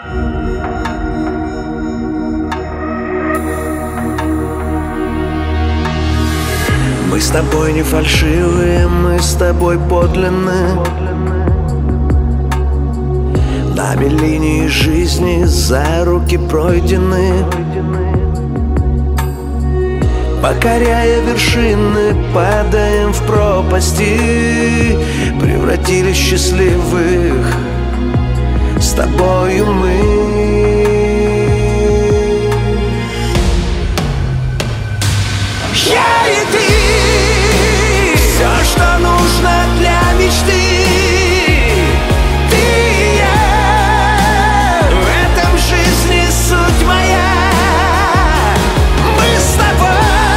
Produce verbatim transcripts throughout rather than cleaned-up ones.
Мы с тобой не фальшивые, мы с тобой подлинные. Нами линии жизни за руки пройдены. Покоряя вершины, падаем в пропасти. Превратились в счастливых с тобою мы. Я и ты, все, что нужно для мечты. Ты и я, в этом жизни суть моя. Мы с тобой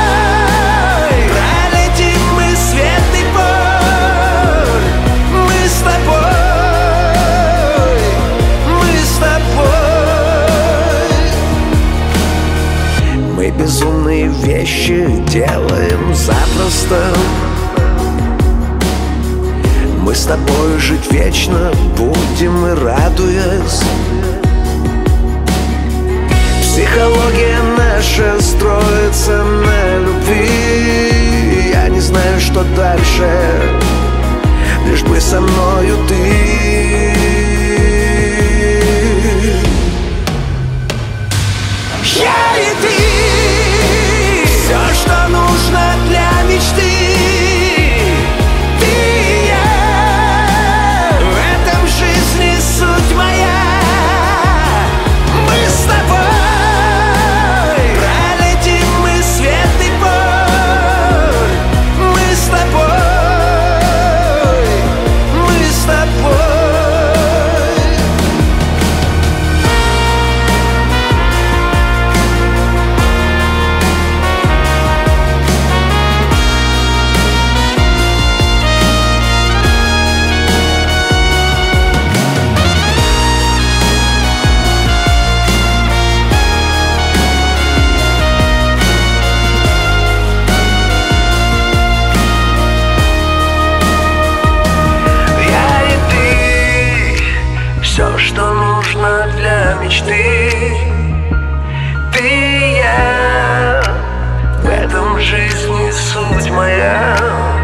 пролетим мы светлый путь. Мы с тобой, мы с тобой. Мы безумные вещи делаем запросто. Мы с тобой жить вечно будем и радуясь. Психология наша строится на любви. Я не знаю, что дальше, лишь бы со мною ты. Я и ты, все, что нужно для мечты. Ты и я, в этом жизни суть моя. Мы с тобой пролетим мы светлый путь. Мы с тобой, мы с тобой. Все, что нужно для мечты. Ты и я, в этом жизни суть моя.